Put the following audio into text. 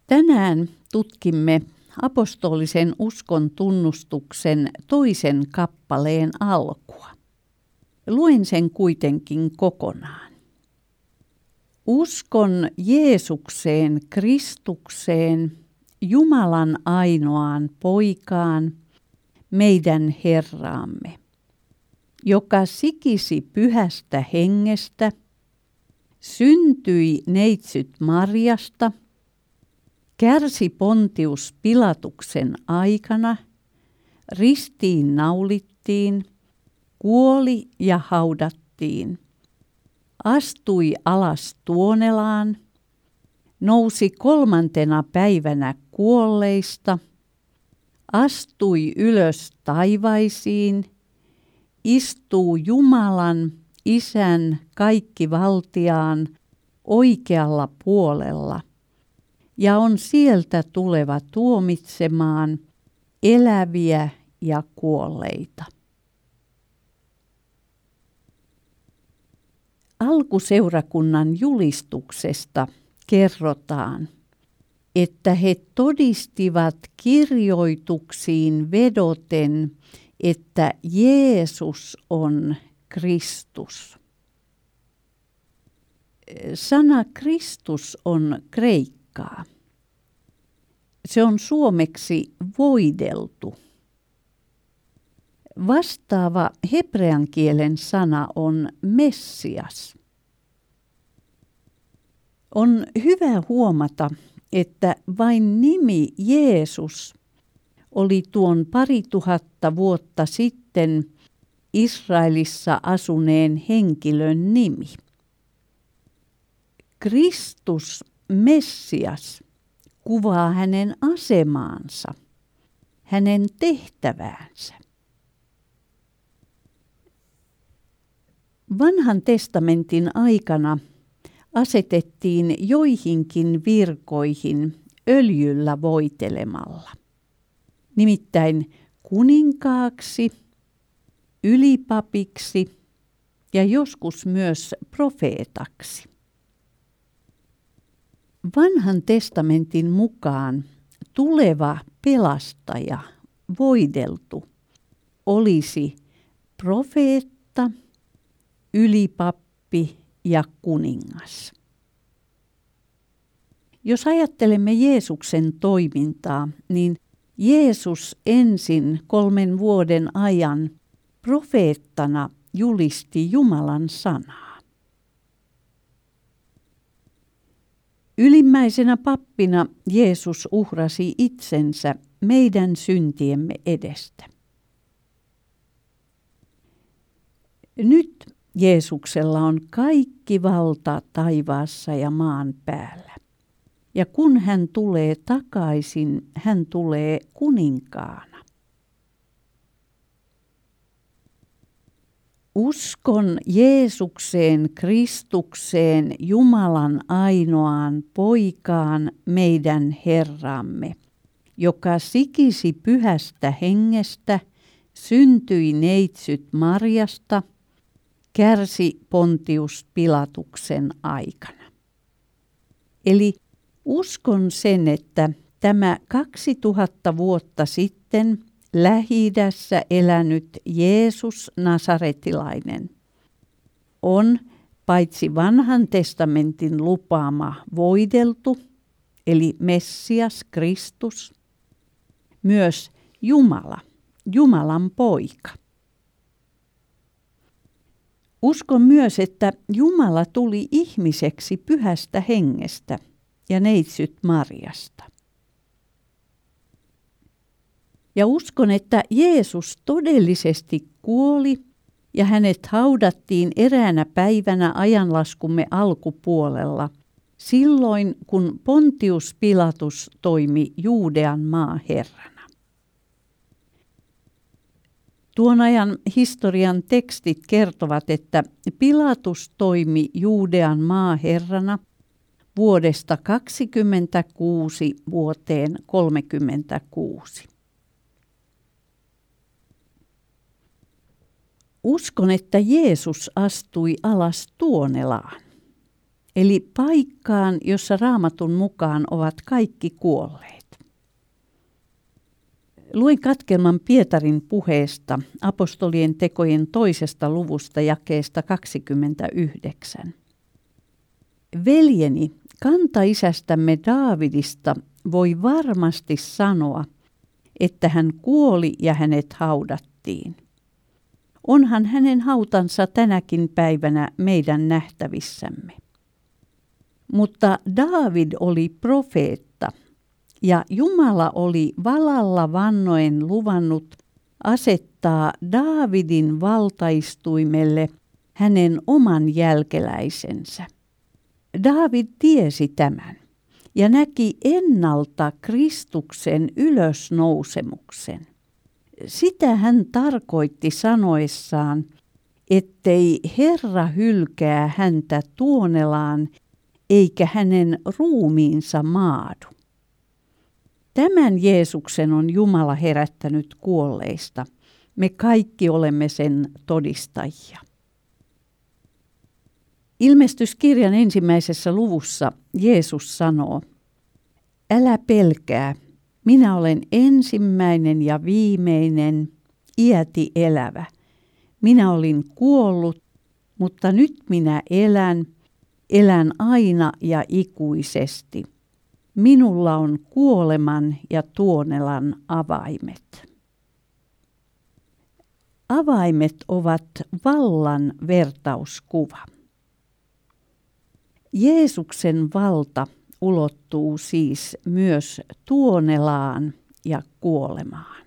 Tänään tutkimme apostolisen uskon tunnustuksen toisen kappaleen alkua. Luen sen kuitenkin kokonaan. Uskon Jeesukseen, Kristukseen, Jumalan ainoaan poikaan, meidän Herraamme, joka sikisi pyhästä hengestä, syntyi neitsyt Marjasta, kärsi Pontius Pilatuksen aikana, ristiin naulittiin, kuoli ja haudattiin, astui alas Tuonelaan, nousi 3. päivänä kuolleista, astui ylös taivaisiin, istuu Jumalan, Isän kaikkivaltiaan oikealla puolella ja on sieltä tuleva tuomitsemaan eläviä ja kuolleita. Alkuseurakunnan julistuksesta kerrotaan, että he todistivat kirjoituksiin vedoten, että Jeesus on Kristus. Sana Kristus on kreikkaa. Se on suomeksi voideltu. Vastaava hebrean kielen sana on Messias. On hyvä huomata, että vain nimi Jeesus oli tuon 2000 vuotta sitten Israelissa asuneen henkilön nimi. Kristus, Messias, kuvaa hänen asemaansa, hänen tehtäväänsä. Vanhan testamentin aikana asetettiin joihinkin virkoihin öljyllä voitelemalla, nimittäin kuninkaaksi, ylipapiksi ja joskus myös profeetaksi. Vanhan testamentin mukaan tuleva pelastaja, voideltu, olisi profeetta, ylipappi ja kuningas. Jos ajattelemme Jeesuksen toimintaa, niin Jeesus ensin 3 vuoden ajan profeettana julisti Jumalan sanaa. Ylimmäisenä pappina Jeesus uhrasi itsensä meidän syntiemme edestä. Nyt Jeesuksella on kaikki valta taivaassa ja maan päällä. Ja kun hän tulee takaisin, hän tulee kuninkaana. Uskon Jeesukseen, Kristukseen, Jumalan ainoaan poikaan, meidän Herramme, joka sikisi pyhästä hengestä, syntyi neitsyt Marjasta, kärsi Pontius Pilatuksen aikana. Eli uskon sen, että tämä 2000 vuotta sitten Lähi-idässä elänyt Jeesus Nasaretilainen on paitsi vanhan testamentin lupaama voideltu, eli Messias Kristus, myös Jumala, Jumalan poika. Uskon myös, että Jumala tuli ihmiseksi pyhästä hengestä ja neitsyt Marjasta. Ja uskon, että Jeesus todellisesti kuoli ja hänet haudattiin eräänä päivänä ajanlaskumme alkupuolella, silloin kun Pontius Pilatus toimi Juudean maaherrana. Tuon ajan historian tekstit kertovat, että Pilatus toimi Juudean maaherrana vuodesta 26 vuoteen 36. Uskon, että Jeesus astui alas Tuonelaan, eli paikkaan, jossa Raamatun mukaan ovat kaikki kuolleet. Luin katkelman Pietarin puheesta apostolien tekojen 2. luvusta jakeesta 29. Veljeni, kantaisästämme Daavidista voi varmasti sanoa, että hän kuoli ja hänet haudattiin. Onhan hänen hautansa tänäkin päivänä meidän nähtävissämme. Mutta Daavid oli profeetta, ja Jumala oli valalla vannoen luvannut asettaa Daavidin valtaistuimelle hänen oman jälkeläisensä. Daavid tiesi tämän ja näki ennalta Kristuksen ylösnousemuksen. Sitä hän tarkoitti sanoessaan, ettei Herra hylkää häntä tuonelaan eikä hänen ruumiinsa maadu. Tämän Jeesuksen on Jumala herättänyt kuolleista. Me kaikki olemme sen todistajia. Ilmestyskirjan 1. luvussa Jeesus sanoo, älä pelkää, minä olen ensimmäinen ja viimeinen, iäti elävä. Minä olin kuollut, mutta nyt minä elän aina ja ikuisesti. Minulla on kuoleman ja tuonelan avaimet. Avaimet ovat vallan vertauskuva. Jeesuksen valta ulottuu siis myös tuonelaan ja kuolemaan.